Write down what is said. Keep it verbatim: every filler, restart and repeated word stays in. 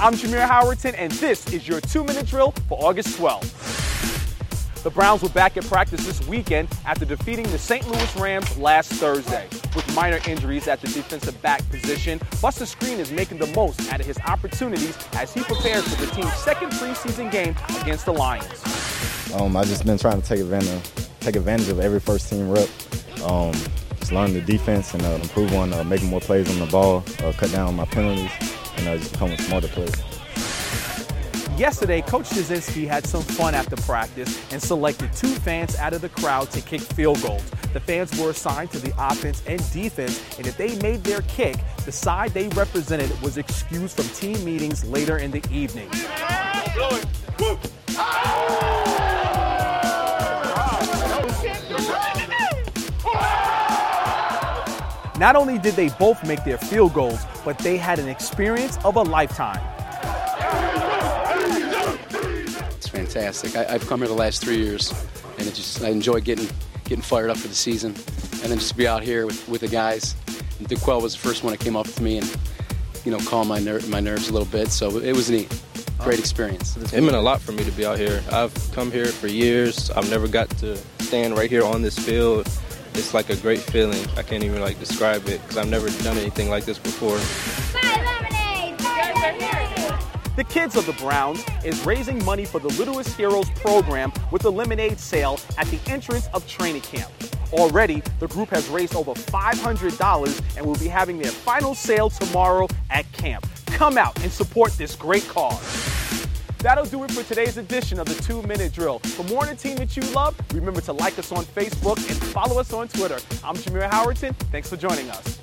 I'm Jameer Howerton, and this is your two-minute drill for August twelfth. The Browns were back at practice this weekend after defeating the Saint Louis Rams last Thursday. With minor injuries at the defensive back position, Buster Skrine is making the most out of his opportunities as he prepares for the team's second preseason game against the Lions. Um, I've just been trying to take advantage, take advantage of every first-team rep. Um, just learn the defense and uh, improve on uh, making more plays on the ball, uh, cut down on my penalties, and uh, just become a smarter player. Yesterday, Coach Jasinski had some fun after practice and selected two fans out of the crowd to kick field goals. The fans were assigned to the offense and defense, and if they made their kick, the side they represented was excused from team meetings later in the evening. Not only did they both make their field goals, but they had an experience of a lifetime. It's fantastic. I, I've come here the last three years, and it just I enjoy getting getting fired up for the season, and then just to be out here with, with the guys. And DeQuell was the first one that came up to me and, you know, calmed my ner- my nerves a little bit. So it was neat, great experience. It meant a lot for me to be out here. I've come here for years. I've never got to stand right here on this field. It's like a great feeling. I can't even like describe it because I've never done anything like this before. The Kids of the Browns is raising money for the Littlest Heroes program with a lemonade sale at the entrance of training camp. Already, the group has raised over five hundred dollars and will be having their final sale tomorrow at camp. Come out and support this great cause. That'll do it for today's edition of the two-minute drill. For more on the team that you love, remember to like us on Facebook and follow us on Twitter. I'm Jameer Howerton. Thanks for joining us.